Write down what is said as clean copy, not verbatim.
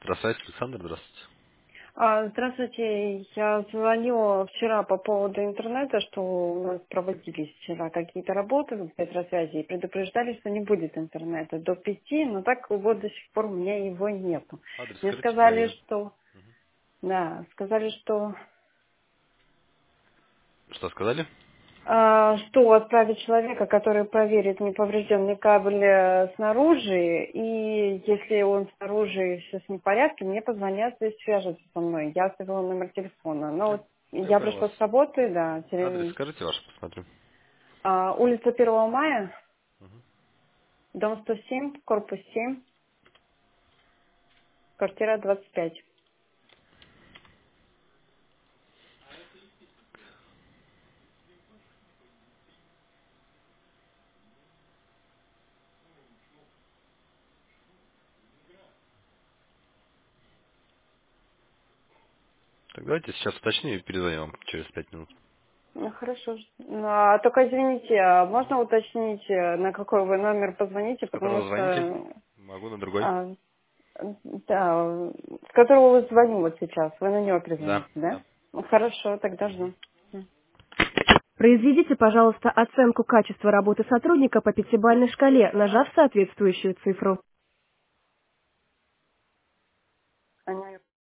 Здравствуйте, Александр, здравствуйте. Здравствуйте, я звонила вчера по поводу интернета, что у нас проводились вчера какие-то работы в Петросвязи и предупреждали, что не будет интернета до 5, но так вот до сих пор у меня его нету. Адрес Мне скажите, сказали, проверим. что, да, сказали, Что сказали? что отправить человека, который проверит неповрежденный кабель снаружи, и если он снаружи все с непорядке, мне позвонят и свяжутся со мной. Я оставила номер телефона. Но вот Я я понял пришла вас. с работы, да, Адрес скажите ваш, посмотрю. улица 1 мая, дом 107, корпус 7, квартира 25. Так, давайте сейчас уточню и перезвоню вам через 5 минут. Ну, хорошо. Только извините, можно уточнить, на какой вы номер позвоните, С потому которого звоните? что Могу на другой. а, да, с которого вы звоню вот сейчас. Вы на него Да, перезвоните, да? да. Ну, хорошо, тогда жду. Произведите, пожалуйста, оценку качества работы сотрудника по пятибалльной шкале, нажав соответствующую цифру.